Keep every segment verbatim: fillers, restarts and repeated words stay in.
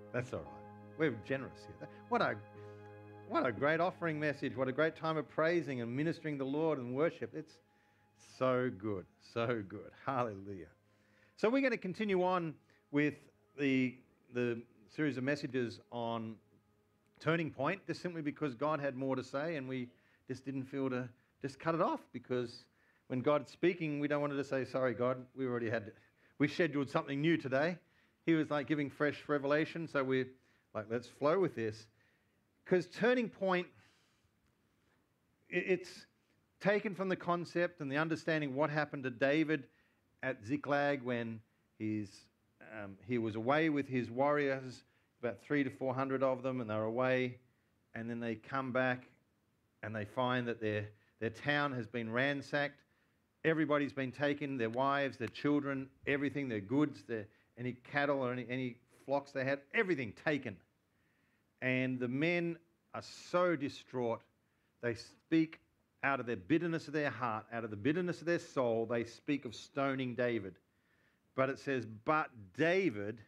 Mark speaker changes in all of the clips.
Speaker 1: That's all right. We're generous here. What a what a great offering message. What a great time of praising and ministering the Lord and worship. It's so good. So good. Hallelujah. So we're going to continue on with the the series of messages on Turning Point, just simply because God had more to say and we just didn't feel to just cut it off, because when God's speaking, we don't want to just say, sorry, God, we already had, we scheduled something new today. He was like giving fresh revelation, so we're like, let's flow with this. Because Turning Point, it's taken from the concept and the understanding what happened to David at Ziklag when he's, um, he was away with his warriors, about three to four hundred of them, and they're away, and then they come back and they find that their, their town has been ransacked. Everybody's been taken, their wives, their children, everything, their goods, their, any cattle or any, any flocks they had, everything taken. And the men are so distraught. They speak out of their bitterness of their heart, out of the bitterness of their soul, they speak of stoning David. But it says, but David,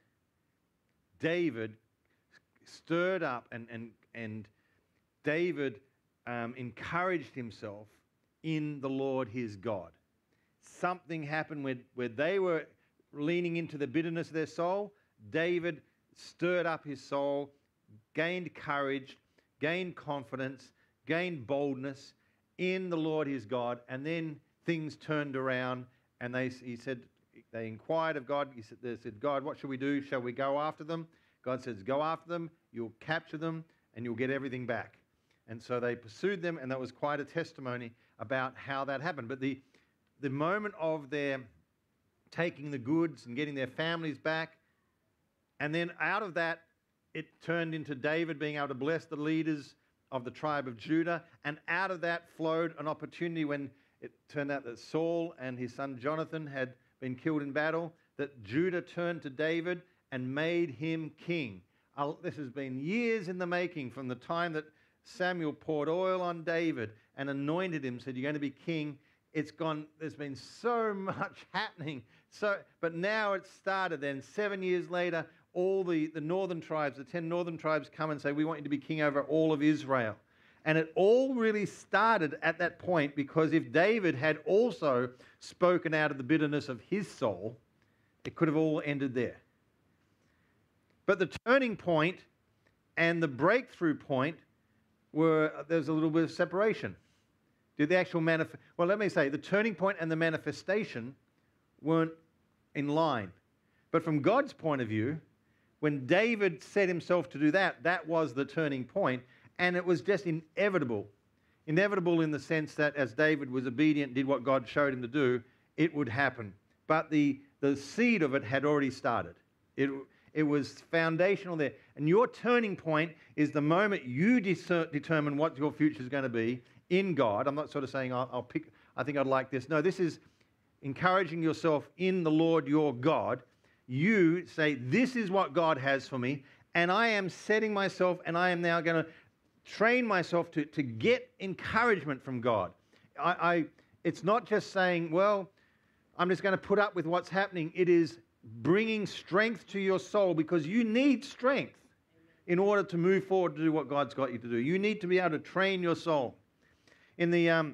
Speaker 1: David stirred up and, and, and David um, encouraged himself in the Lord his God. Something happened where, where they were leaning into the bitterness of their soul. David stirred up his soul, gained courage, gained confidence, gained boldness in the Lord his God, and then things turned around, and they he said they inquired of God. He said, they said, God, what shall we do? Shall we go after them? God says, go after them, you'll capture them, and you'll get everything back. And so they pursued them, and that was quite a testimony about how that happened. But the the moment of their taking the goods and getting their families back, and then out of that, it turned into David being able to bless the leaders of the tribe of Judah, and out of that flowed an opportunity when it turned out that Saul and his son Jonathan had been killed in battle, that Judah turned to David and made him king. Uh, this has been years in the making, from the time that Samuel poured oil on David and anointed him, said, you're going to be king. It's gone, there's been so much happening. So, but now it's started then. Seven years later, all the, the northern tribes, the ten northern tribes come and say, we want you to be king over all of Israel. And it all really started at that point, because if David had also spoken out of the bitterness of his soul, it could have all ended there. But the turning point and the breakthrough point were, there's a little bit of separation. Did the actual manif- Well, let me say, the turning point and the manifestation weren't in line. But from God's point of view, when David set himself to do that, that was the turning point, and it was just inevitable. Inevitable in the sense that as David was obedient, did what God showed him to do, it would happen. But the, the seed of it had already started. It, it was foundational there. And your turning point is the moment you discer- determine what your future is going to be in God. I'm not sort of saying, I'll, I'll pick, I think I'd like this. No, this is encouraging yourself in the Lord your God. You say, this is what God has for me, and I am setting myself, and I am now going to train myself to, to get encouragement from God. I, I, it's not just saying, well, I'm just going to put up with what's happening. It is bringing strength to your soul, because you need strength in order to move forward to do what God's got you to do. You need to be able to train your soul. In the, um,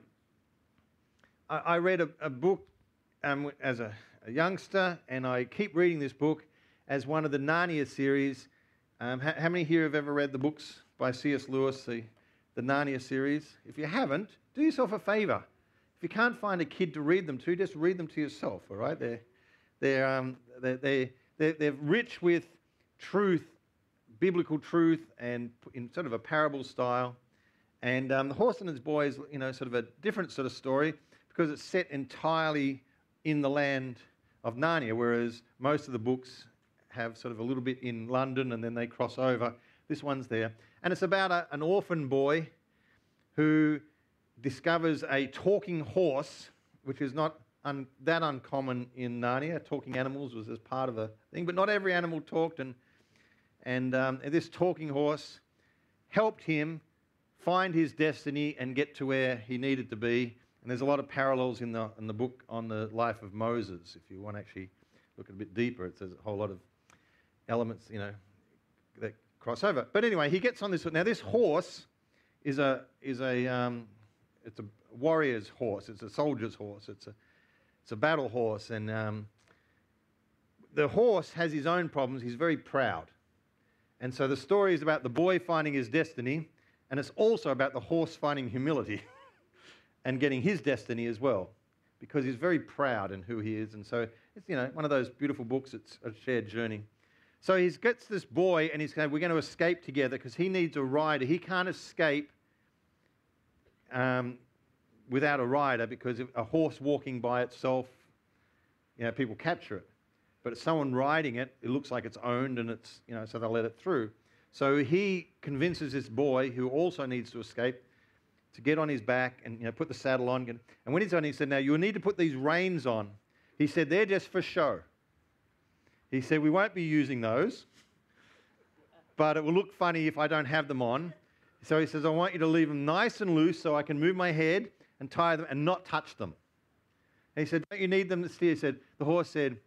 Speaker 1: I, I read a, a book um, as a a youngster, and I keep reading this book as one of the Narnia series. Um, how, how many here have ever read the books by C S Lewis, the, the Narnia series? If you haven't, do yourself a favour. If you can't find a kid to read them to, just read them to yourself, all right? They're, they're, um, they're, they're, they're, they're rich with truth, biblical truth, and in sort of a parable style. And um, The Horse and His Boy is, you know, sort of a different sort of story, because it's set entirely in the land of Narnia, whereas most of the books have sort of a little bit in London and then they cross over. This one's there. And it's about a, an orphan boy who discovers a talking horse, which is not un, that uncommon in Narnia. Talking animals was as part of a thing, but not every animal talked. And, and um, this talking horse helped him find his destiny and get to where he needed to be. And there's a lot of parallels in the in the book on the life of Moses. If you want to actually look a bit deeper, it says a whole lot of elements, you know, that cross over. But anyway, he gets on this. Now, this horse is a is a um, it's a warrior's horse. It's a soldier's horse. It's a it's a battle horse, and um, the horse has his own problems. He's very proud, and so the story is about the boy finding his destiny, and it's also about the horse finding humility and getting his destiny as well, because he's very proud in who he is. And so it's, you know, one of those beautiful books. It's a shared journey. So he gets this boy, and he's going, we're going to escape together because he needs a rider. He can't escape um, without a rider, because a horse walking by itself, you know, people capture it. But it's someone riding it, it looks like it's owned, and it's, you know, so they'll let it through. So he convinces this boy, who also needs to escape, to get on his back and, you know, put the saddle on. And when he's on, he said, now you'll need to put these reins on. He said, they're just for show. He said, we won't be using those, but it will look funny if I don't have them on. So he says, I want you to leave them nice and loose so I can move my head and tie them and not touch them. And he said, don't you need them to steer? He said, the horse said,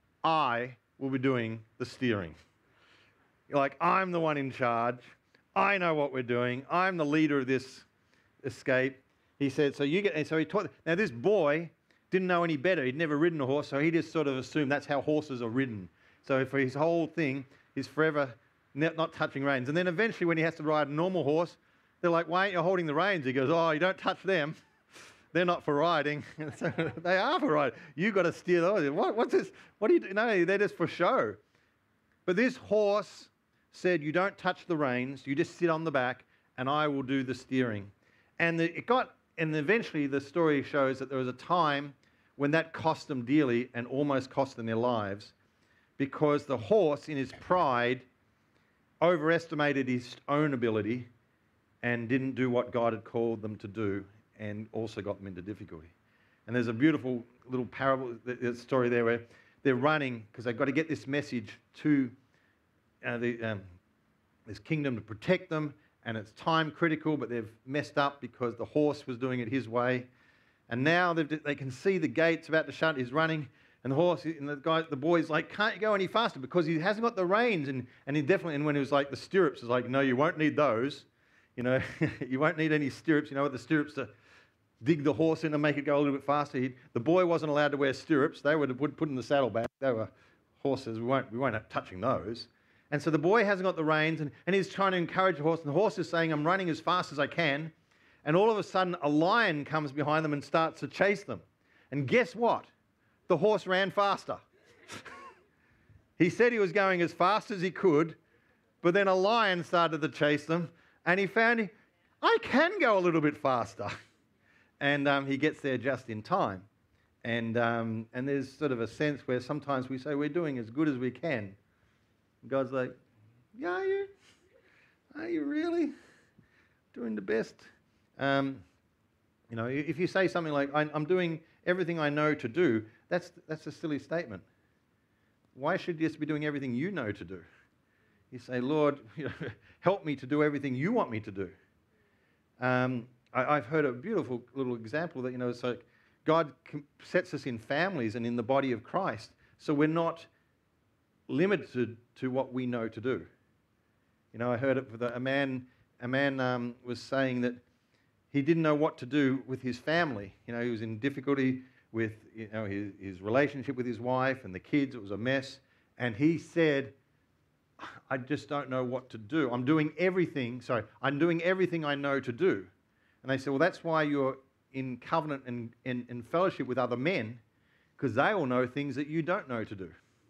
Speaker 1: I will be doing the steering. You're like, I'm the one in charge. I know what we're doing. I'm the leader of this escape. He said, so you get, and so he taught, now this boy didn't know any better. He'd never ridden a horse, so he just sort of assumed that's how horses are ridden. So for his whole thing, he's forever not touching reins. And then eventually when he has to ride a normal horse, they're like, why aren't you holding the reins? He goes, oh, you don't touch them. They're not for riding. So they are for riding. You've got to steer those. What, what's this? What do you do? No, they're just for show. But this horse said, you don't touch the reins. You just sit on the back, and I will do the steering. And the, it got, and eventually the story shows that there was a time when that cost them dearly and almost cost them their lives, because the horse, in his pride, overestimated his own ability and didn't do what God had called them to do, and also got them into difficulty. And there's a beautiful little parable, the story there, where they're running because they've got to get this message to uh, the, um, this kingdom to protect them, and it's time critical, but they've messed up because the horse was doing it his way. And now they can see the gates about to shut. He's running, and the horse, and the guy, the boy's like, can't you go any faster? Because he hasn't got the reins. And, and he definitely, and when he was like, the stirrups, is like, no, you won't need those. You know, you won't need any stirrups. You know what, the stirrups to dig the horse in and make it go a little bit faster. He, the boy wasn't allowed to wear stirrups. They would have put, put in the saddlebag. They were horses. We won't, we won't have touching those. And so the boy hasn't got the reins, and, and he's trying to encourage the horse. And the horse is saying, I'm running as fast as I can. And all of a sudden, a lion comes behind them and starts to chase them. And guess what? The horse ran faster. He said he was going as fast as he could, but then a lion started to chase them, and he found, I can go a little bit faster. And um, he gets there just in time. And, um, and there's sort of a sense where sometimes we say we're doing as good as we can. God's like, yeah, are you? Are you really doing the best? Um, you know, if you say something like, I'm doing everything I know to do, that's, that's a silly statement. Why should you just be doing everything you know to do? You say, Lord, you know, help me to do everything you want me to do. Um, I, I've heard a beautiful little example that, you know, it's like God sets us in families and in the body of Christ, so we're not limited to what we know to do. You know, I heard it with a man, a man um, was saying that he didn't know what to do with his family. You know, he was in difficulty with, you know, his, his relationship with his wife and the kids. It was a mess. And he said, I just don't know what to do. I'm doing everything, sorry, I'm doing everything I know to do. And they said, well, that's why you're in covenant and in, in fellowship with other men, because they all know things that you don't know to do.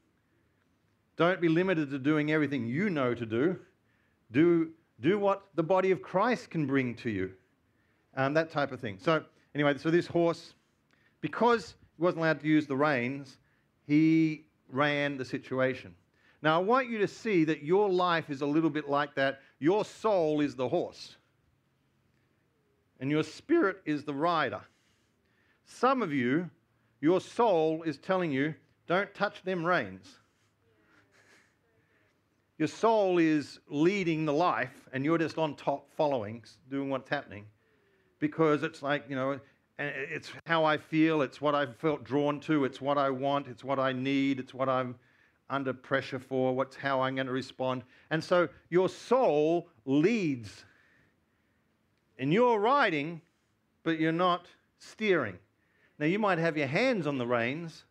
Speaker 1: Don't be limited to doing everything you know to do. Do, do what the body of Christ can bring to you. Um, that type of thing. So anyway, so this horse, because he wasn't allowed to use the reins, he ran the situation. Now, I want you to see that your life is a little bit like that. Your soul is the horse, and your spirit is the rider. Some of you, your soul is telling you, don't touch them reins. Your soul is leading the life, and you're just on top following, doing what's happening. Because it's like, you know, it's how I feel, it's what I've felt drawn to, it's what I want, it's what I need, it's what I'm, under pressure for, what's how I'm going to respond. And so your soul leads. And you're riding, but you're not steering. Now, you might have your hands on the reins.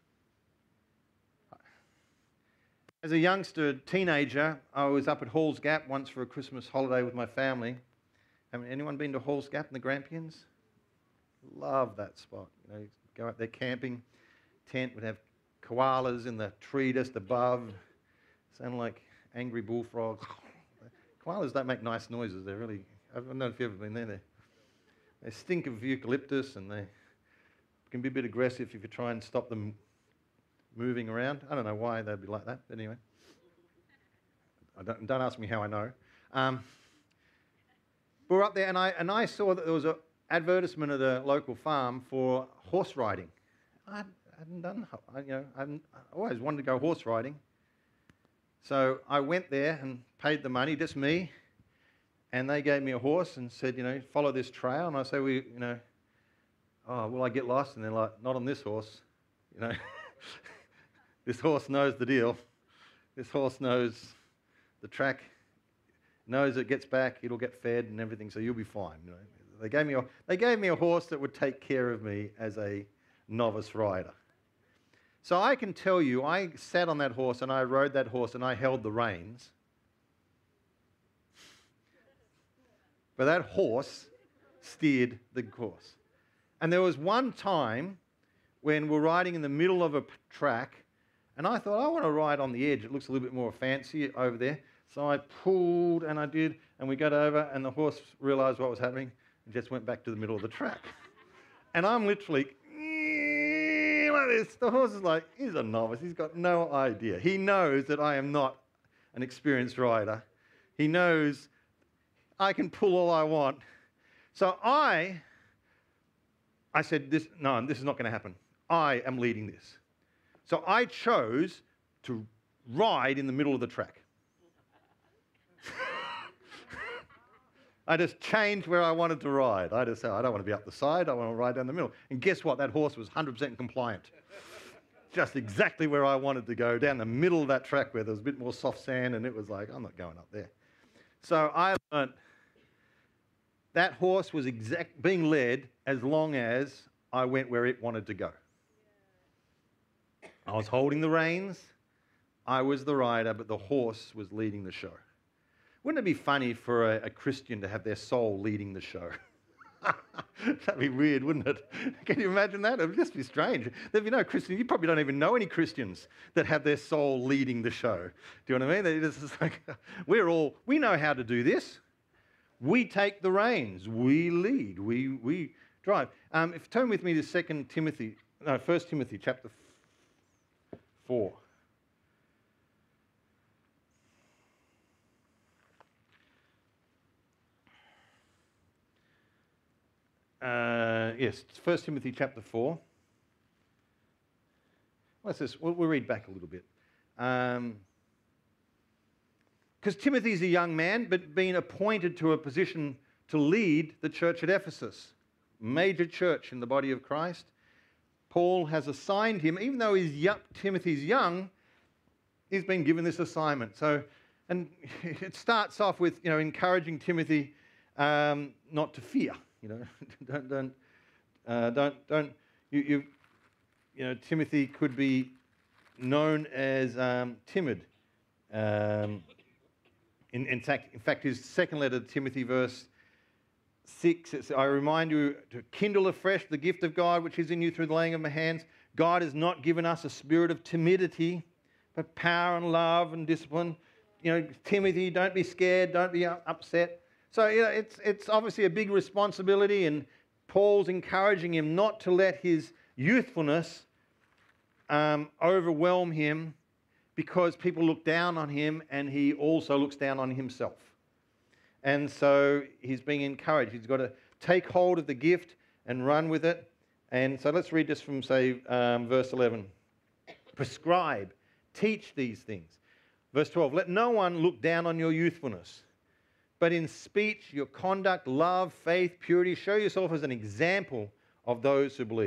Speaker 1: As a youngster, teenager, I was up at Halls Gap once for a Christmas holiday with my family. Haven't anyone been to Halls Gap in the Grampians? Love that spot. You know, go out there camping, tent would have koalas in the tree just above, sound like angry bullfrogs. Koalas don't make nice noises. They're really, I don't know if you've ever been there. They, they stink of eucalyptus and they can be a bit aggressive if you try and stop them moving around. I don't know why they'd be like that, but anyway. I don't, don't ask me how I know. Um, we were up there and I, and I saw that there was an advertisement at a local farm for horse riding. I hadn't done, I, you know, I, hadn't, I always wanted to go horse riding. So I went there and paid the money, just me, and they gave me a horse and said, you know, follow this trail. And I said, we, you know, oh, will I get lost? And they're like, not on this horse, you know. This horse knows the deal. This horse knows the track, knows it gets back, it'll get fed and everything, so you'll be fine. You know. They gave me a, they gave me a horse that would take care of me as a novice rider. So I can tell you, I sat on that horse and I rode that horse and I held the reins. But that horse steered the course. And there was one time when we're riding in the middle of a track, and I thought, I want to ride on the edge. It looks a little bit more fancy over there. So I pulled, and I did, and we got over, and the horse realised what was happening and just went back to the middle of the track. And I'm literally like this. The horse is like, he's a novice. He's got no idea. He knows that I am not an experienced rider. He knows I can pull all I want. So I, I said, this, no, this is not going to happen. I am leading this. So I chose to ride in the middle of the track. I just changed where I wanted to ride. I just said, I don't want to be up the side, I want to ride down the middle. And guess what? That horse was one hundred percent compliant. Just exactly where I wanted to go, down the middle of that track where there was a bit more soft sand, and it was like, I'm not going up there. So I learned that horse was exact, being led as long as I went where it wanted to go. I was holding the reins, I was the rider, but the horse was leading the show. Wouldn't it be funny for a, a Christian to have their soul leading the show? That'd be weird, wouldn't it? Can you imagine that? It would just be strange. If you know Christians, you probably don't even know any Christians that have their soul leading the show. Do you know what I mean? They're just like, we're all, we know how to do this. We take the reins. We lead. We we drive. Um, if turn with me to Second Timothy, no, First Timothy chapter four. Uh, yes, First Timothy chapter four. What's this? We'll, we'll read back a little bit. Um, Because Timothy's a young man, but being appointed to a position to lead the church at Ephesus, major church in the body of Christ. Paul has assigned him, even though he's young, Timothy's young, he's been given this assignment. So, and it starts off with, you know, encouraging Timothy um, not to fear. You know, don't don't uh, don't don't you, you you know Timothy could be known as um, timid. Um, In, in, fact, in fact, his second letter to Timothy, verse six, it says, I remind you to kindle afresh the gift of God which is in you through the laying of my hands. God has not given us a spirit of timidity, but power and love and discipline. You know, Timothy, don't be scared, don't be upset. So, you know, it's, it's obviously a big responsibility, and Paul's encouraging him not to let his youthfulness um, overwhelm him, because people look down on him and he also looks down on himself. And so he's being encouraged. He's got to take hold of the gift and run with it. And so let's read this from, say, um, verse eleven. Prescribe, teach these things. Verse twelve, let no one look down on your youthfulness, but in speech, your conduct, love, faith, purity, show yourself as an example of those who believe.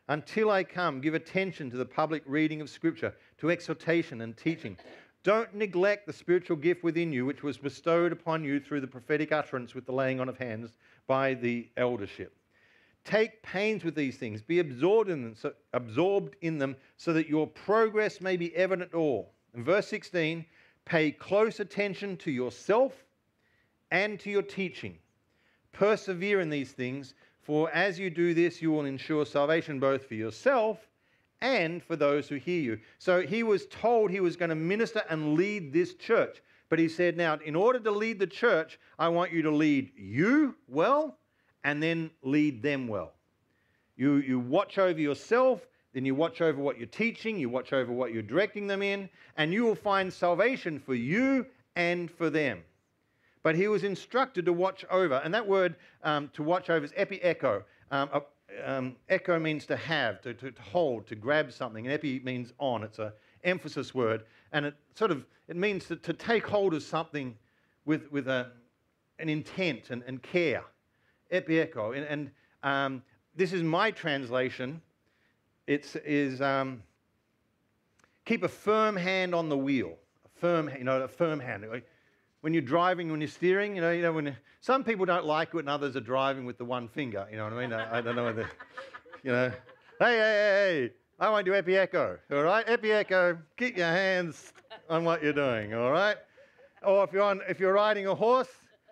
Speaker 1: Until I come, give attention to the public reading of Scripture, to exhortation and teaching. Don't neglect the spiritual gift within you, which was bestowed upon you through the prophetic utterance with the laying on of hands by the eldership. Take pains with these things. Be absorbed in them, so, absorbed in them so that your progress may be evident to all. In verse sixteen, pay close attention to yourself and to your teaching. Persevere in these things, for as you do this, you will ensure salvation both for yourself and for those who hear you. So he was told he was going to minister and lead this church. But he said, now, in order to lead the church, I want you to lead you well and then lead them well. You, you watch over yourself, then you watch over what you're teaching, you watch over what you're directing them in, and you will find salvation for you and for them. But he was instructed to watch over, and that word um, to watch over is epi-echo. Um, uh, um, echo means to have, to, to, to hold, to grab something, and epi means on. It's an emphasis word, and it sort of it means to, to take hold of something with with a, an intent and, and care. Epi-echo, and, and um, this is my translation. It is um, keep a firm hand on the wheel, a firm, you know, a firm hand. When you're driving, when you're steering, you know, you know, when some people don't like it when others are driving with the one finger. You know what I mean? I, I don't know whether, you know, hey, hey, hey, hey, I want to do epi-echo. All right, epi-echo. Keep your hands on what you're doing. All right. Or if you're on, if you're riding a horse,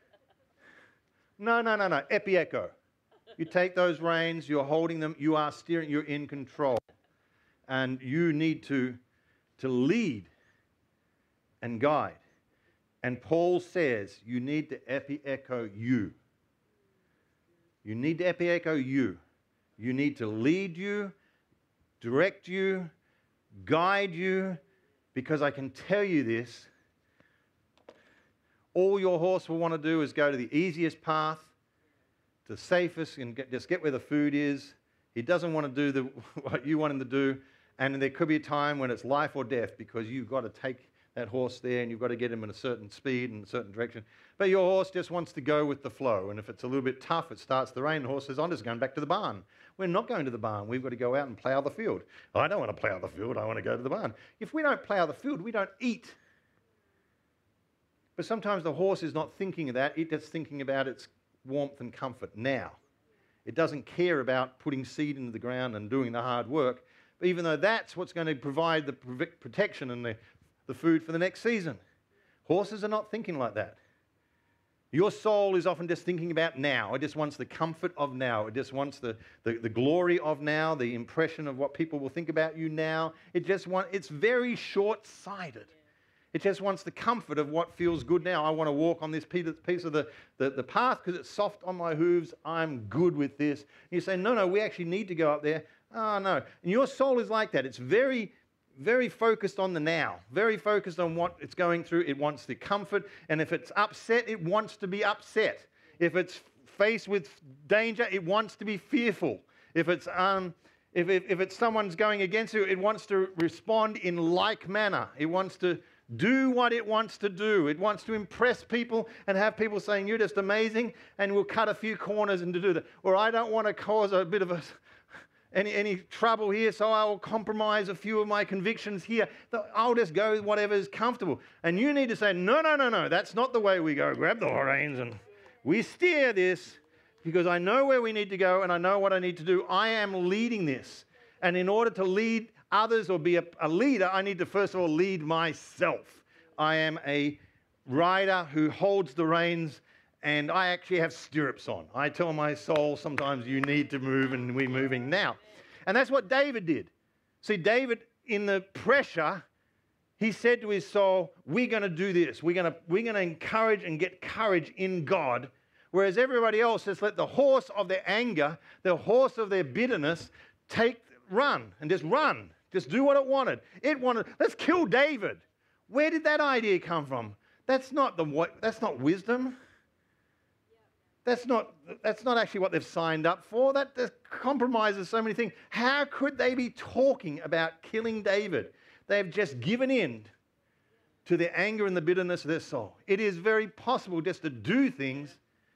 Speaker 1: no, no, no, no, epi-echo. You take those reins, you're holding them, you are steering, you're in control, and you need to to lead and guide. And Paul says you need to epi-echo you. You need to epi-echo you. You need to lead you, direct you, guide you, because I can tell you this, all your horse will want to do is go to the easiest path, the safest, and get, just get where the food is. He doesn't want to do the, what you want him to do, and there could be a time when it's life or death because you've got to take that horse there and you've got to get him in a certain speed and a certain direction. But your horse just wants to go with the flow, and if it's a little bit tough, it starts to rain, the horse says, I'm just going back to the barn. We're not going to the barn. We've got to go out and plough the field. I don't want to plough the field. I want to go to the barn. If we don't plough the field, we don't eat. But sometimes the horse is not thinking of that. It's just thinking about its warmth and comfort now. It doesn't care about putting seed into the ground and doing the hard work, but even though that's what's going to provide the protection and the, the food for the next season. Horses are not thinking like that. Your soul is often just thinking about now. It just wants the comfort of now. It just wants the, the, the glory of now, the impression of what people will think about you now. It just wants, it's very short-sighted. It just wants the comfort of what feels good now. I want to walk on this piece of the, the, the path because it's soft on my hooves. I'm good with this. And you say, no, no, we actually need to go up there. Oh, no. And your soul is like that. It's very, very focused on the now, very focused on what it's going through. It wants the comfort. And if it's upset, it wants to be upset. If it's faced with danger, it wants to be fearful. If it's... um. If, if, if it's someone's going against you, it wants to respond in like manner. It wants to do what it wants to do. It wants to impress people and have people saying, you're just amazing, and we'll cut a few corners and to do that. Or I don't want to cause a bit of a, any, any trouble here, so I will compromise a few of my convictions here. I'll just go with whatever is comfortable. And you need to say, no, no, no, no, that's not the way we go. Grab the reins and we steer this. Because I know where we need to go and I know what I need to do. I am leading this. And in order to lead others or be a, a leader, I need to first of all lead myself. I am a rider who holds the reins, and I actually have stirrups on. I tell my soul sometimes you need to move, and we're moving now. And that's what David did. See, David, in the pressure, he said to his soul, we're going to do this. We're going to, we're going to encourage and get courage in God. Whereas everybody else just let the horse of their anger, the horse of their bitterness, take, run, and just run. Just do what it wanted. It wanted, let's kill David. Where did that idea come from? That's not the that's not wisdom. That's not, that's not actually what they've signed up for. That, that compromises so many things. How could they be talking about killing David? They've just given in to their anger and the bitterness of their soul. It is very possible just to do things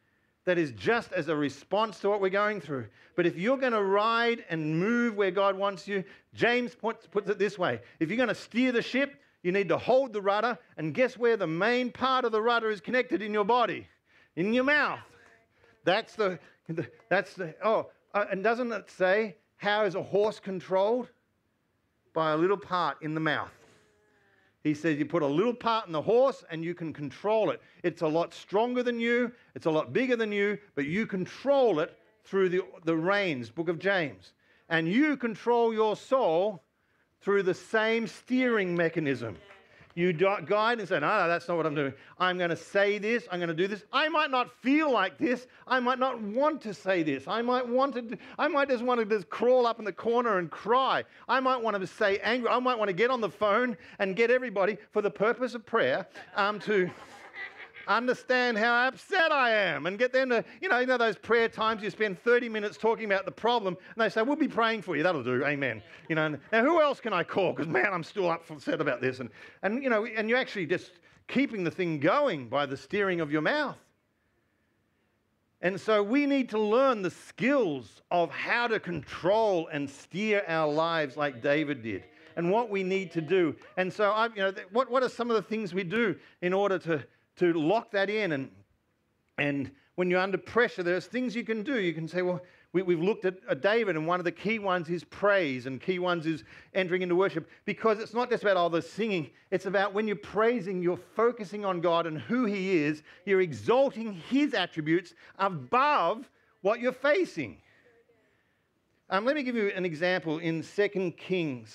Speaker 1: that is just as a response to what we're going through. But if you're going to ride and move where God wants you, James puts, puts it this way. If you're going to steer the ship, you need to hold the rudder, and guess where the main part of the rudder is connected in your body? In your mouth. That's the, that's the, oh, uh, and doesn't it say, how is a horse controlled? By a little part in the mouth. He says you put a little part in the horse and you can control it. It's a lot stronger than you. It's a lot bigger than you, but you control it through the, the reins, Book of James. And you control your soul through the same steering mechanism. You guide and say, no, no, that's not what I'm doing. I'm going to say this. I'm going to do this. I might not feel like this. I might not want to say this. I might want to. I might just want to just crawl up in the corner and cry. I might want to say angry. I might want to get on the phone and get everybody for the purpose of prayer um, to understand how upset I am and get them to, you know, you know those prayer times you spend thirty minutes talking about the problem and they say, we'll be praying for you. That'll do. Amen. You know, now who else can I call? Because, man, I'm still upset about this. And, and, you know, and you're actually just keeping the thing going by the steering of your mouth. And so we need to learn the skills of how to control and steer our lives like David did and what we need to do. And so, I, you know, what, what are some of the things we do in order to to lock that in? And and when you're under pressure, there's things you can do. You can say, well, we, we've looked at uh, David, and one of the key ones is praise, and key ones is entering into worship, because it's not just about all the singing. It's about when you're praising, you're focusing on God and who he is. You're exalting his attributes above what you're facing. Um, let me give you an example in Second Kings.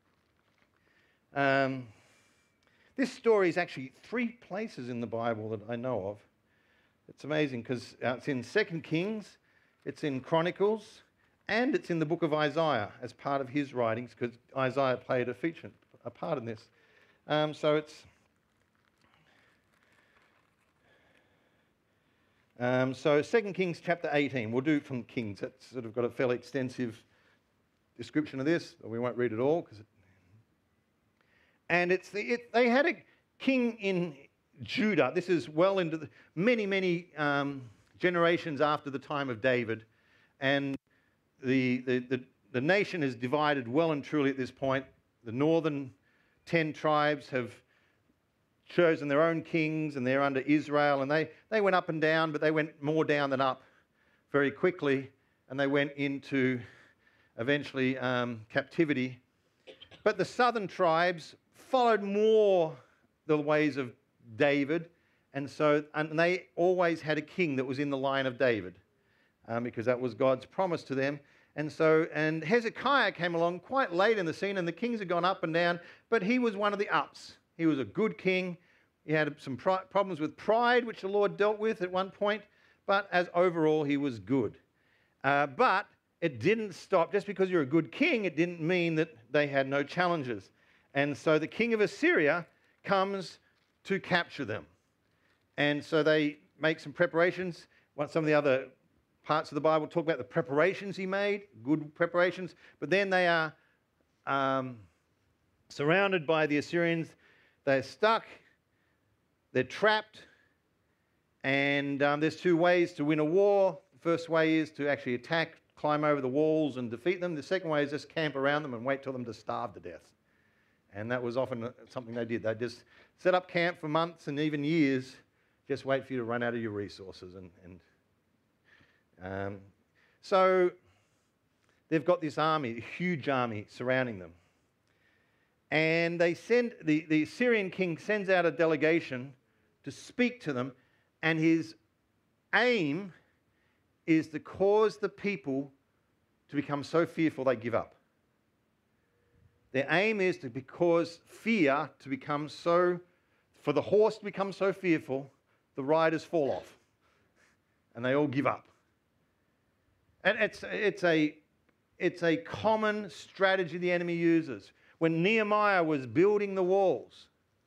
Speaker 1: Um... This story is actually three places in the Bible that I know of. It's amazing because it's in Second Kings, it's in Chronicles, and it's in the book of Isaiah as part of his writings, because Isaiah played a feature, a part in this. Um, so it's... Um, so Second Kings chapter eighteen, we'll do from Kings. That's sort of got a fairly extensive description of this, but we won't read it all because it And it's the, it, they had a king in Judah. This is well into the, many, many um, generations after the time of David. And the, the, the, the nation is divided well and truly at this point. The northern ten tribes have chosen their own kings, and they're under Israel. And they, they went up and down, but they went more down than up very quickly. And they went into eventually um, captivity. But the southern tribes followed more the ways of David, and so and they always had a king that was in the line of David, um, because that was God's promise to them. And so, and Hezekiah came along quite late in the scene, and the kings had gone up and down, but he was one of the ups. He was a good king. He had some pri- problems with pride, which the Lord dealt with at one point, but as overall, he was good. Uh, but it didn't stop. Just because you're a good king, it didn't mean that they had no challenges. And so the king of Assyria comes to capture them. And so they make some preparations. Some of the other parts of the Bible talk about the preparations he made, good preparations. But then they are um, surrounded by the Assyrians. They're stuck. They're trapped. And um, there's two ways to win a war. The first way is to actually attack, climb over the walls and defeat them. The second way is just camp around them and wait till them to starve to death. And that was often something they did. They'd just set up camp for months and even years, just wait for you to run out of your resources. And, and um, so they've got this army, a huge army surrounding them. And they send the, the Syrian king sends out a delegation to speak to them, and his aim is to cause the people to become so fearful they give up. Their aim is to cause fear to become so, for the horse to become so fearful, the riders fall off and they all give up. And it's, it's, a, it's a common strategy the enemy uses. When Nehemiah was building the walls,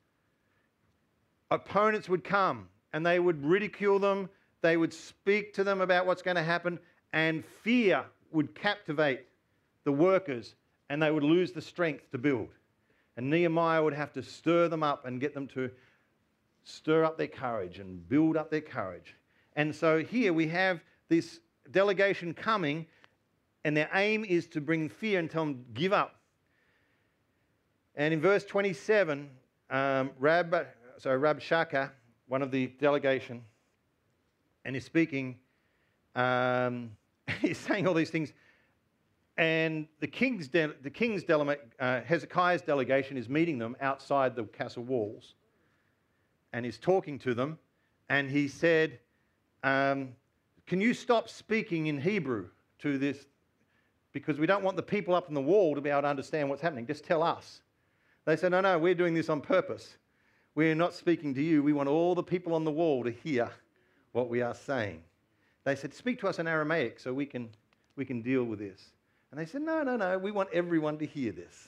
Speaker 1: opponents would come and they would ridicule them, they would speak to them about what's going to happen, and fear would captivate the workers, and they would lose the strength to build. And Nehemiah would have to stir them up and get them to stir up their courage and build up their courage. And so here we have this delegation coming, and their aim is to bring fear and tell them, give up. And in verse twenty-seven, um, Rab, so Rabshakeh, one of the delegation, and he's speaking, um, he's saying all these things. And the king's, de- the king's dele- uh, Hezekiah's delegation is meeting them outside the castle walls, and he's talking to them. And he said, um, can you stop speaking in Hebrew to this? Because we don't want the people up on the wall to be able to understand what's happening. Just tell us. They said, no, no, we're doing this on purpose. We're not speaking to you. We want all the people on the wall to hear what we are saying. They said, speak to us in Aramaic so we can, we can deal with this. And they said, no, no, no, we want everyone to hear this.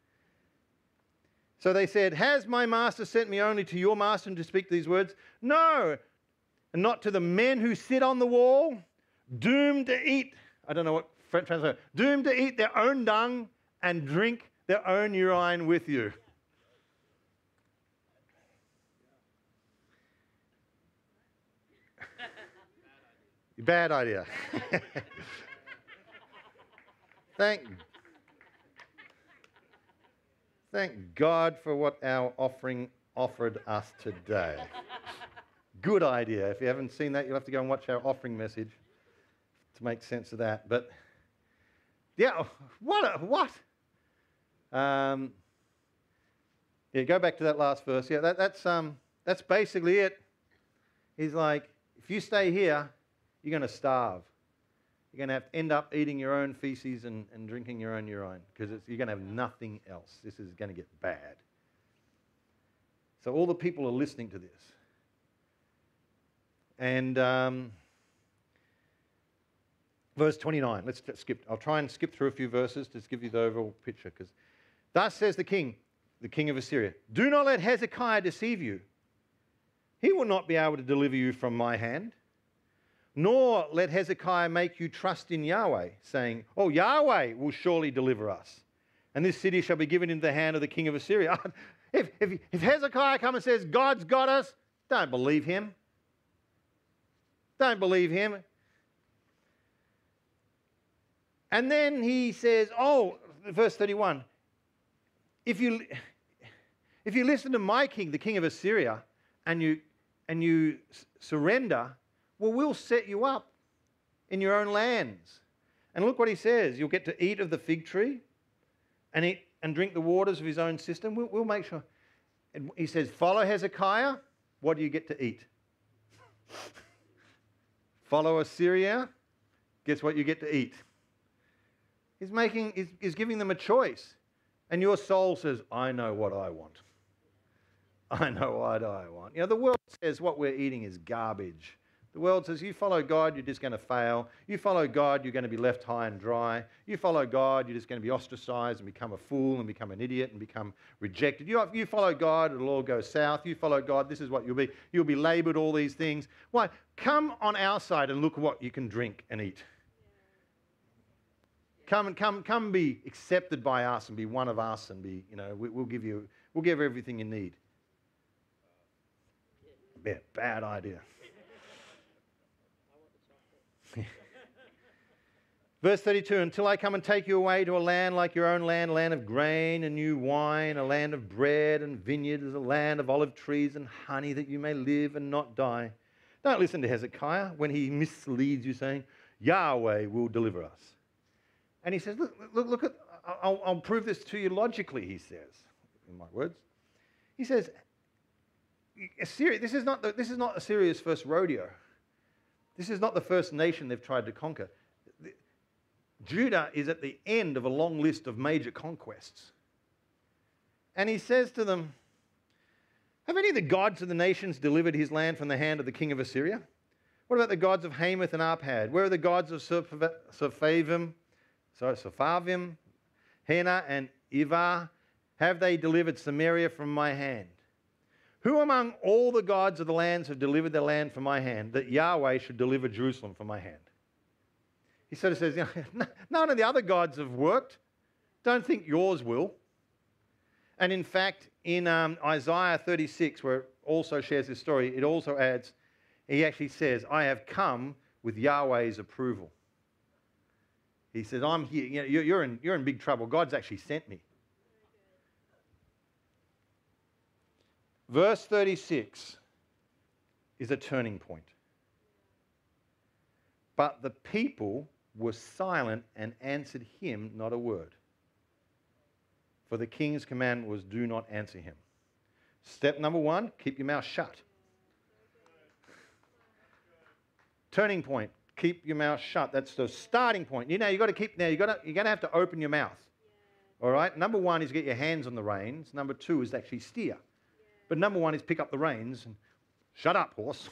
Speaker 1: So they said, has my master sent me only to your master to speak these words? No, and not to the men who sit on the wall, doomed to eat, I don't know what French translation, doomed to eat their own dung and drink their own urine with you. Bad idea. Thank, thank God for what our offering offered us today. Good idea. If you haven't seen that, you'll have to go and watch our offering message to make sense of that. But yeah, what? A, what? Um, yeah, go back to that last verse. Yeah, that, that's um, that's basically it. He's like, if you stay here, you're going to starve. You're going to have to end up eating your own feces and, and drinking your own urine because you're going to have nothing else. This is going to get bad. So all the people are listening to this. And um, verse twenty-nine, let's skip. I'll try and skip through a few verses to give you the overall picture. Because thus says the king, the king of Assyria, do not let Hezekiah deceive you. He will not be able to deliver you from my hand. Nor let Hezekiah make you trust in Yahweh, saying, oh, Yahweh will surely deliver us, and this city shall be given into the hand of the king of Assyria. if, if, if Hezekiah comes and says, God's got us, don't believe him. Don't believe him. And then he says, oh, verse thirty-one, if you, if you listen to my king, the king of Assyria, and you, and you surrender, well, we'll set you up in your own lands. And look what he says. You'll get to eat of the fig tree and eat and drink the waters of his own cistern. We'll, we'll make sure. And he says, follow Hezekiah. What do you get to eat? Follow Assyria. Guess what you get to eat? He's making, he's, he's giving them a choice. And your soul says, I know what I want. I know what I want. You know, the world says what we're eating is garbage. The world says, you follow God, you're just going to fail. You follow God, you're going to be left high and dry. You follow God, you're just going to be ostracized and become a fool and become an idiot and become rejected. You, you follow God, it'll all go south. You follow God, this is what you'll be. You'll be laboured, all these things. Why? Come on our side and look what you can drink and eat. Come and come, come be accepted by us and be one of us and be, you know, we, we'll give you, we'll give you everything you need. Bad, bad idea. Verse thirty-two, until I come and take you away to a land like your own land, a land of grain and new wine, a land of bread and vineyards, a land of olive trees and honey, that you may live and not die. Don't listen to Hezekiah when he misleads you, saying, Yahweh will deliver us. And he says, look, look, look at, I'll, I'll prove this to you logically, he says, in my words. He says, Assyria, this is not the, this is not Assyria's first rodeo. This is not the first nation they've tried to conquer. Judah is at the end of a long list of major conquests. And he says to them, have any of the gods of the nations delivered his land from the hand of the king of Assyria? What about the gods of Hamath and Arpad? Where are the gods of Sephavim, sorry, Sephavim, Hena and Ivah? Have they delivered Samaria from my hand? Who among all the gods of the lands have delivered their land from my hand, that Yahweh should deliver Jerusalem from my hand? He sort of says, you know, none of the other gods have worked. Don't think yours will. And in fact, in um, Isaiah thirty-six, where it also shares this story, it also adds, he actually says, I have come with Yahweh's approval. He says, I'm here. You know, you're, you're, in, you're in big trouble. God's actually sent me. Verse thirty-six is a turning point. But the people were silent and answered him not a word. For the king's command was, do not answer him. Step number one, keep your mouth shut. Turning point, keep your mouth shut. That's the starting point. You know, you've got to keep, now you've got to, you're going to have to open your mouth. All right? Number one is get your hands on the reins. Number two is actually steer. But number one is pick up the reins and shut up, horse.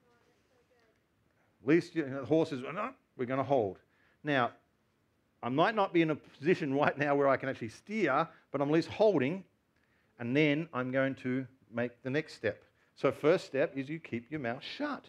Speaker 1: At least you know, the horse is, no, we're going to hold. Now, I might not be in a position right now where I can actually steer, but I'm at least holding, and then I'm going to make the next step. So first step is you keep your mouth shut.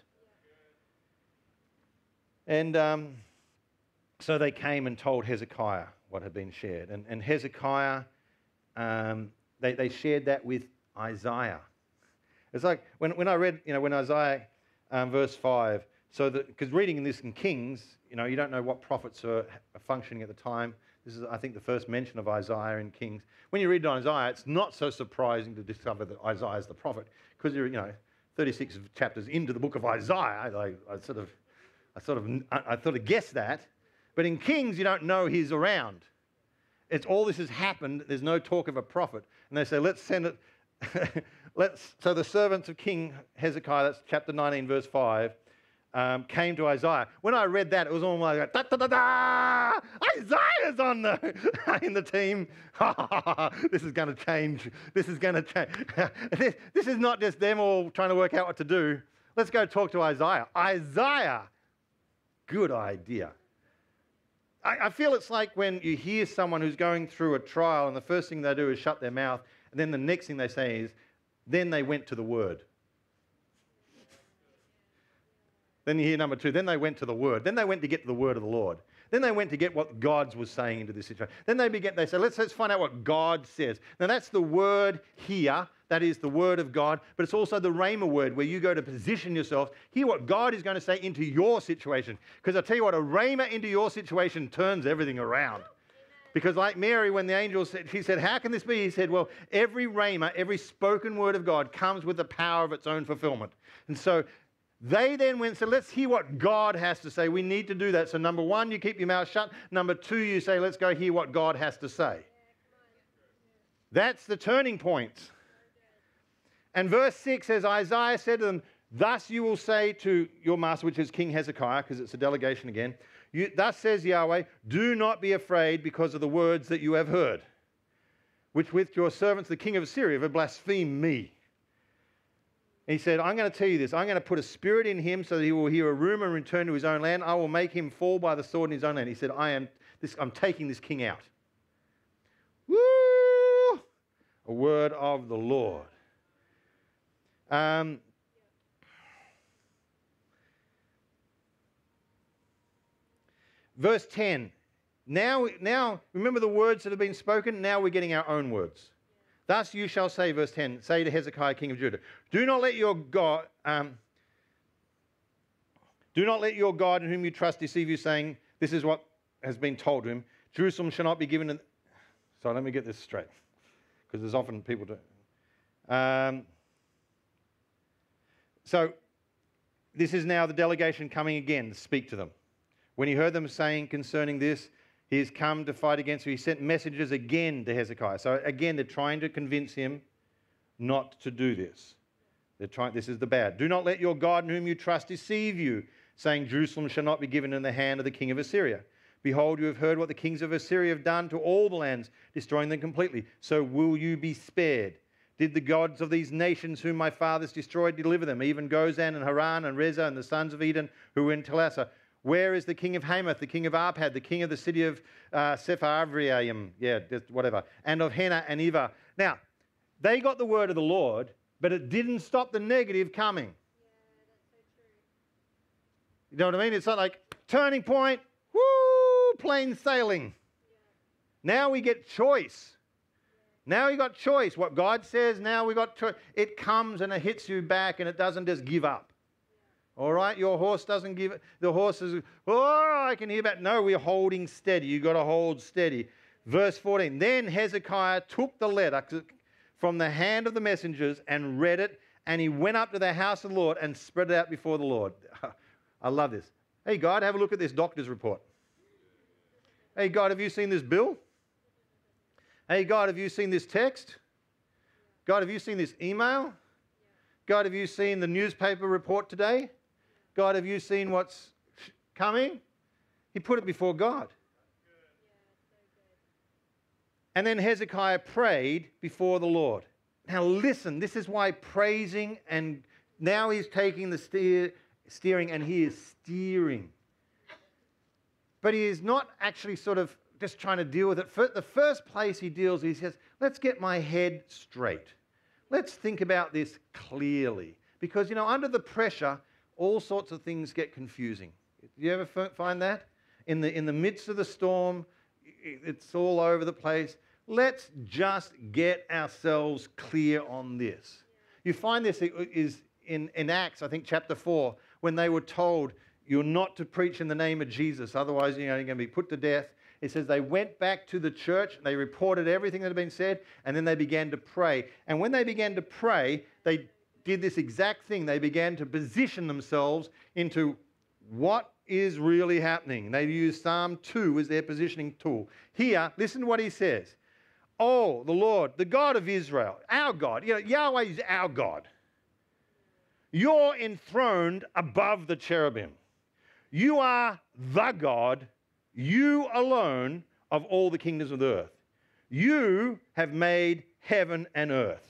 Speaker 1: And um, so they came and told Hezekiah what had been shared. And, and Hezekiah, um, they, they shared that with Isaiah. It's like when, when I read, you know, when Isaiah, um, verse five, so that, because reading this in Kings, you know, you don't know what prophets are, are functioning at the time. This is, I think, the first mention of Isaiah in Kings. When you read Isaiah, it's not so surprising to discover that Isaiah is the prophet, because you're, you know, thirty-six chapters into the book of Isaiah. I, I sort of, I sort of, I, I sort of guessed that. But in Kings, you don't know he's around. It's all this has happened. There's no talk of a prophet, and they say, let's send it. let's. So the servants of King Hezekiah, that's chapter nineteen, verse five. Um, came to Isaiah. When I read that, it was almost like, da, da, da, da! Isaiah's on the in the team. This is going to change. This is going to change. this, this is not just them all trying to work out what to do. Let's go talk to Isaiah. Isaiah, good idea. I, I feel it's like when you hear someone who's going through a trial and the first thing they do is shut their mouth, and then the next thing they say is, then they went to the Word. Then you hear number two, then they went to the Word. Then they went to get to the Word of the Lord. Then they went to get what God was saying into this situation. Then they began, they said, let's, let's find out what God says. Now that's the word here. That is the Word of God. But it's also the Rhema word where you go to position yourself, hear what God is going to say into your situation. Because I tell you what, a Rhema into your situation turns everything around. Because like Mary, when the angel said, she said, how can this be? He said, well, every Rhema, every spoken word of God comes with the power of its own fulfillment. And so they then went and said, let's hear what God has to say. We need to do that. So number one, you keep your mouth shut. Number two, you say, let's go hear what God has to say. That's the turning point. And verse six says, Isaiah said to them, thus you will say to your master, which is King Hezekiah, because it's a delegation again, you, thus says Yahweh, do not be afraid because of the words that you have heard, which with your servants, the king of Assyria, have blasphemed me. He said, I'm going to tell you this. I'm going to put a spirit in him so that he will hear a rumor and return to his own land. I will make him fall by the sword in his own land. He said, I am this, I'm taking this king out. Woo! A word of the Lord. Um, verse ten. Now, now, remember the words that have been spoken? Now we're getting our own words. Thus you shall say, verse ten, say to Hezekiah, king of Judah, do not let your God, um, do not let your God in whom you trust deceive you, saying, this is what has been told to him. Jerusalem shall not be given. In... So let me get this straight, because there's often people do. Um, so this is now the delegation coming again to speak to them. When he heard them saying concerning this, he has come to fight against you. He sent messengers again to Hezekiah. So again, they're trying to convince him not to do this. They're trying. This is the bad. Do not let your God in whom you trust deceive you, saying Jerusalem shall not be given in the hand of the king of Assyria. Behold, you have heard what the kings of Assyria have done to all the lands, destroying them completely. So will you be spared? Did the gods of these nations whom my fathers destroyed deliver them, even Gozan and Haran and Reza and the sons of Eden who were in Telassar? Where is the king of Hamath, the king of Arpad, the king of the city of uh, Sepharvaim, yeah, just whatever, and of Hena and Eva? Now, they got the word of the Lord, but it didn't stop the negative coming.
Speaker 2: Yeah, that's so true.
Speaker 1: You know what I mean? It's not like turning point, woo, plain sailing. Yeah. Now we get choice. Yeah. Now we got choice. What God says, now we got choice. It comes and it hits you back and it doesn't just give up. All right, your horse doesn't give it. The horse is, oh, I can hear that. No, we're holding steady. You've got to hold steady. Verse fourteen, then Hezekiah took the letter from the hand of the messengers and read it, and he went up to the house of the Lord and spread it out before the Lord. I love this. Hey, God, have a look at this doctor's report. Hey, God, have you seen this bill? Hey, God, have you seen this text? God, have you seen this email? God, have you seen the newspaper report today? God, have you seen what's coming? He put it before God. And then Hezekiah prayed before the Lord. Now listen, this is why praising, and now he's taking the steer, steering and he is steering. But he is not actually sort of just trying to deal with it. For the first place he deals, he says, let's get my head straight. Let's think about this clearly. Because, you know, under the pressure, all sorts of things get confusing. Do you ever find that? In the, in the midst of the storm, it's all over the place. Let's just get ourselves clear on this. You find this is in, in Acts, I think chapter four, when they were told, you're not to preach in the name of Jesus, otherwise you know, you're going to be put to death. It says they went back to the church, they reported everything that had been said, and then they began to pray. And when they began to pray, they did this exact thing. They began to position themselves into what is really happening. They used Psalm two as their positioning tool. Here, listen to what he says. Oh, the Lord, the God of Israel, our God. You know, Yahweh is our God. You're enthroned above the cherubim. You are the God, you alone of all the kingdoms of the earth. You have made heaven and earth.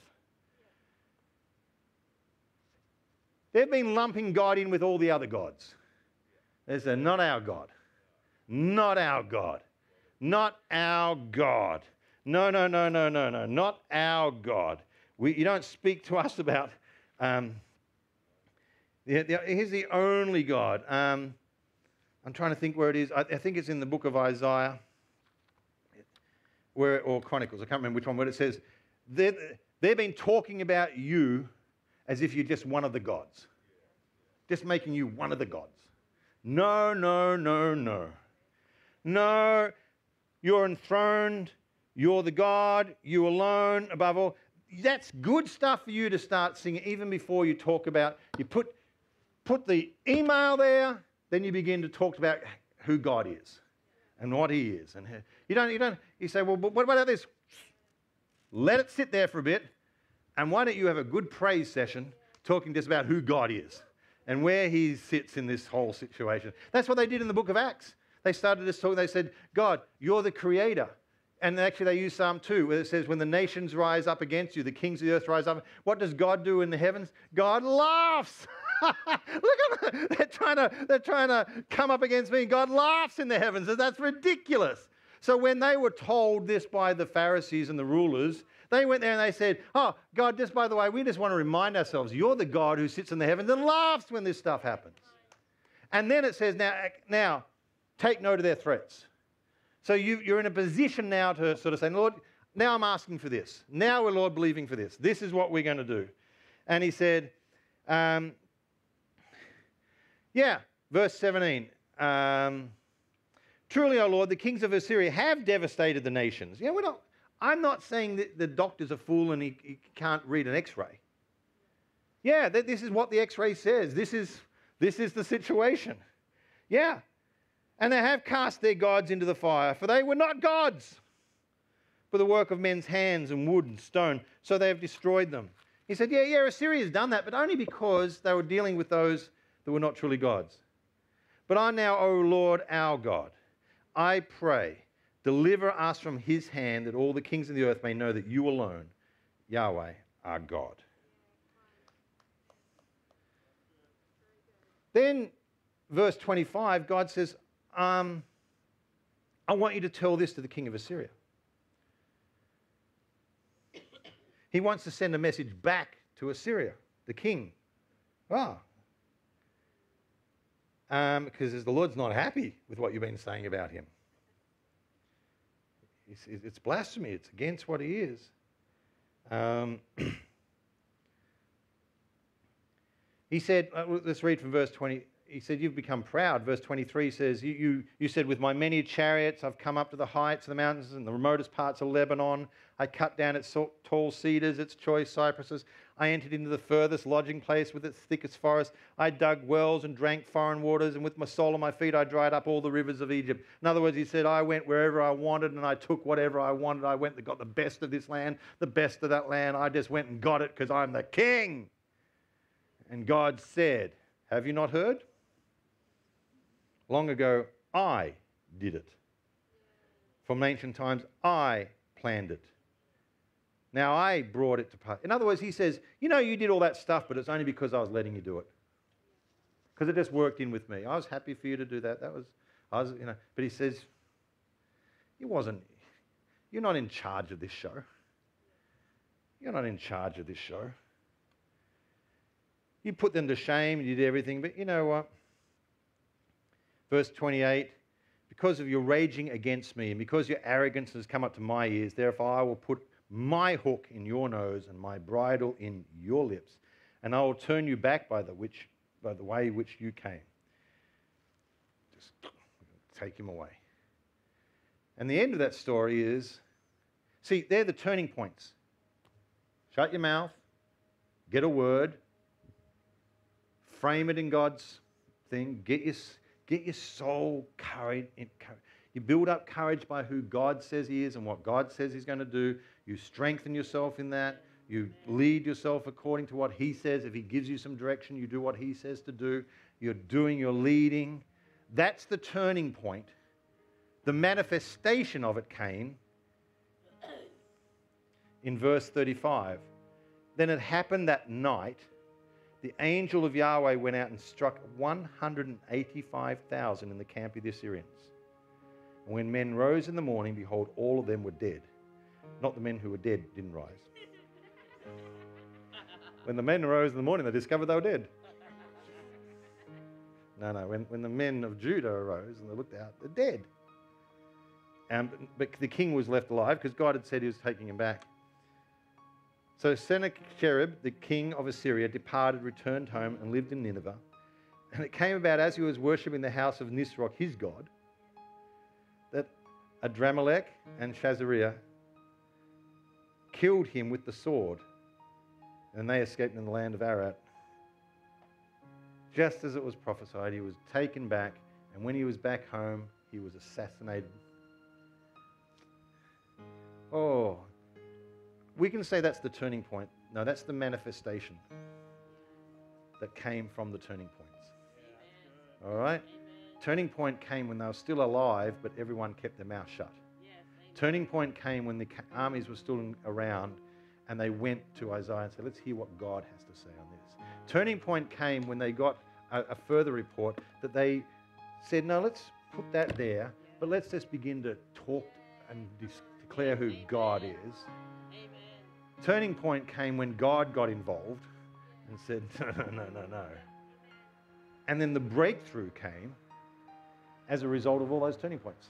Speaker 1: They've been lumping God in with all the other gods. They said, not our God. Not our God. Not our God. No, no, no, no, no, no. Not our God. We, you don't speak to us about... Um, the, the, he's the only God. Um, I'm trying to think where it is. I, I think it's in the book of Isaiah where, or Chronicles. I can't remember which one, where it says, they've, they've been talking about you as if you're just one of the gods. Just making you one of the gods. No, no, no, no. No, you're enthroned. You're the God. You alone above all. That's good stuff for you to start singing even before you talk about, you put, put the email there, then you begin to talk about who God is and what he is. And you don't, you don't, you say, well, but what about this? Let it sit there for a bit. And why don't you have a good praise session talking just about who God is and where he sits in this whole situation. That's what they did in the book of Acts. They started this talk, they said, God, you're the creator. And actually they use Psalm two, where it says, when the nations rise up against you, the kings of the earth rise up. What does God do in the heavens? God laughs. Look at them. They're trying to, they're trying to come up against me. God laughs in the heavens. And that's ridiculous. So when they were told this by the Pharisees and the rulers, they went there and they said, oh, God, just by the way, we just want to remind ourselves, you're the God who sits in the heavens and laughs when this stuff happens. And then it says, now, now take note of their threats. So you, you're in a position now to sort of say, Lord, now I'm asking for this. Now we're, Lord, believing for this. This is what we're going to do. And he said, um, yeah, verse seventeen, um, truly, O Lord, the kings of Assyria have devastated the nations. Yeah, we're not, I'm not saying that the doctor's a fool and he, he can't read an x-ray. Yeah, th- this is what the x-ray says. This is, this is the situation. Yeah. And they have cast their gods into the fire, for they were not gods, but the work of men's hands and wood and stone, so they have destroyed them. He said, yeah, yeah, Assyria's done that, but only because they were dealing with those that were not truly gods. But I now, O Lord, our God, I pray, deliver us from his hand, that all the kings of the earth may know that you alone, Yahweh, are God. Then, verse twenty-five, God says, um, I want you to tell this to the king of Assyria. He wants to send a message back to Assyria, the king. Ah. Um, because the Lord's not happy with what you've been saying about him. It's, it's blasphemy. It's against what he is. Um, He said, uh, let's read from verse twenty. He said, you've become proud. Verse twenty-three says, you, you, you said, with my many chariots, I've come up to the heights of the mountains and the remotest parts of Lebanon. I cut down its so- tall cedars, its choice cypresses. I entered into the furthest lodging place with its thickest forest. I dug wells and drank foreign waters, and with my sole on my feet, I dried up all the rivers of Egypt. In other words, he said, I went wherever I wanted and I took whatever I wanted. I went and got the best of this land, the best of that land. I just went and got it because I'm the king. And God said, have you not heard? Long ago, I did it. From ancient times, I planned it. Now I brought it to pass. In other words, he says, you know, you did all that stuff, but it's only because I was letting you do it. Because it just worked in with me. I was happy for you to do that. That was, I was, you know. But he says, it wasn't, you're not in charge of this show. You're not in charge of this show. You put them to shame, you did everything, but you know what? Verse twenty-eight, because of your raging against me and because your arrogance has come up to my ears, therefore I will put my hook in your nose and my bridle in your lips, and I will turn you back by the, which, by the way which you came. Just take him away. And the end of that story is, see, they're the turning points. Shut your mouth, get a word, frame it in God's thing, get your, get your soul courage. You build up courage by who God says he is and what God says he's going to do. You strengthen yourself in that. You lead yourself according to what he says. If he gives you some direction, you do what he says to do. You're doing your leading. That's the turning point. The manifestation of it came in verse thirty-five. Then it happened that night, the angel of Yahweh went out and struck one hundred eighty-five thousand in the camp of the Assyrians. And when men rose in the morning, behold, all of them were dead. Not the men who were dead didn't rise. When the men rose in the morning, they discovered they were dead. No, no, when, when the men of Judah arose and they looked out, they're dead. Um, but the king was left alive because God had said he was taking him back. So Sennacherib, the king of Assyria, departed, returned home, and lived in Nineveh. And it came about as he was worshipping the house of Nisroch, his god, that Adramelech and Shazariah killed him with the sword, and they escaped in the land of Ararat. Just as it was prophesied, he was taken back, and when he was back home, he was assassinated. Oh, we can say that's the turning point. No, that's the manifestation that came from the turning points. All right? Turning point came when they were still alive, but everyone kept their mouth shut. Turning point came when the armies were still around, and they went to Isaiah and said, let's hear what God has to say on this. Turning point came when they got a, a further report that they said, no, let's put that there, but let's just begin to talk and dis- declare who God is. Turning point came when God got involved and said, no, no, no, no, no. And then the breakthrough came as a result of all those turning points.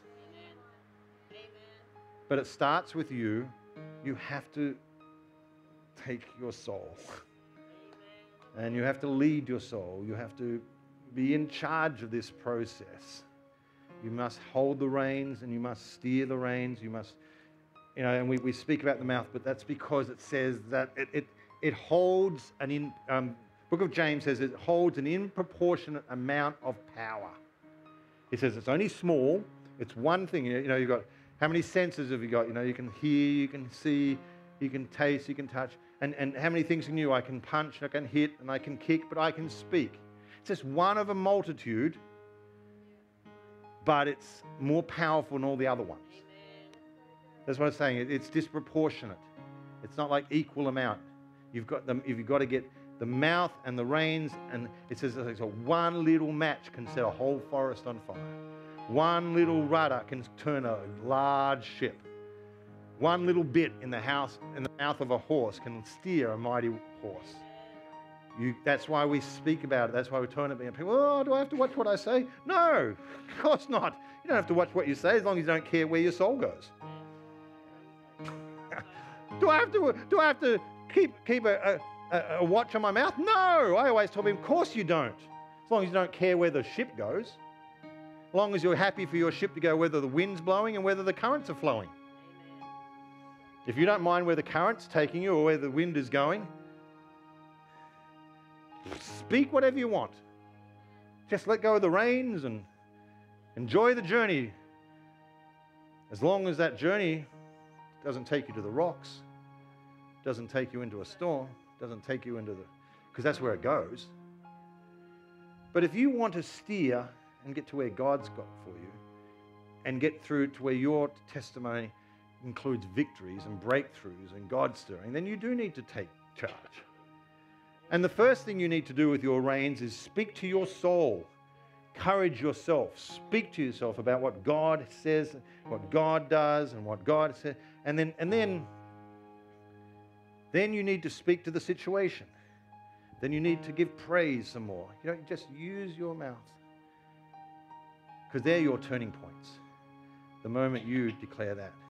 Speaker 1: But it starts with you. You have to take your soul. And you have to lead your soul. You have to be in charge of this process. You must hold the reins and you must steer the reins. You must, you know, and we, we speak about the mouth, but that's because it says that it it, it holds an in, um, Book of James says it holds an disproportionate amount of power. It says it's only small. It's one thing. You know, you've got, how many senses have you got? You know, you can hear, you can see, you can taste, you can touch. And, and how many things can you? I can punch, I can hit, and I can kick, but I can speak. It's just one of a multitude, but it's more powerful than all the other ones. That's what I'm saying. It, it's disproportionate. It's not like equal amount. You've got them. You've got to get the mouth and the reins, and it says it's a one little match can set a whole forest on fire. One little rudder can turn a large ship. One little bit in the house, in the mouth of a horse can steer a mighty horse. You, that's why we speak about it. That's why we turn it. People, oh, do I have to watch what I say? No, of course not. You don't have to watch what you say as long as you don't care where your soul goes. do I have to? Do I have to keep keep a, a a, a watch on my mouth? No. I always told him, of course you don't. As long as you don't care where the ship goes. As long as you're happy for your ship to go whether the wind's blowing and whether the currents are flowing. If you don't mind where the current's taking you or where the wind is going, speak whatever you want. Just let go of the reins and enjoy the journey. As long as that journey doesn't take you to the rocks, doesn't take you into a storm, doesn't take you into the... because that's where it goes. But if you want to steer and get to where God's got for you and get through to where your testimony includes victories and breakthroughs and God stirring, then you do need to take charge. And the first thing you need to do with your reins is speak to your soul. Encourage yourself. Speak to yourself about what God says, what God does, and what God says. And then, and then, then you need to speak to the situation. Then you need to give praise some more. You know, just use your mouth. Because they're your turning points. The moment you declare that.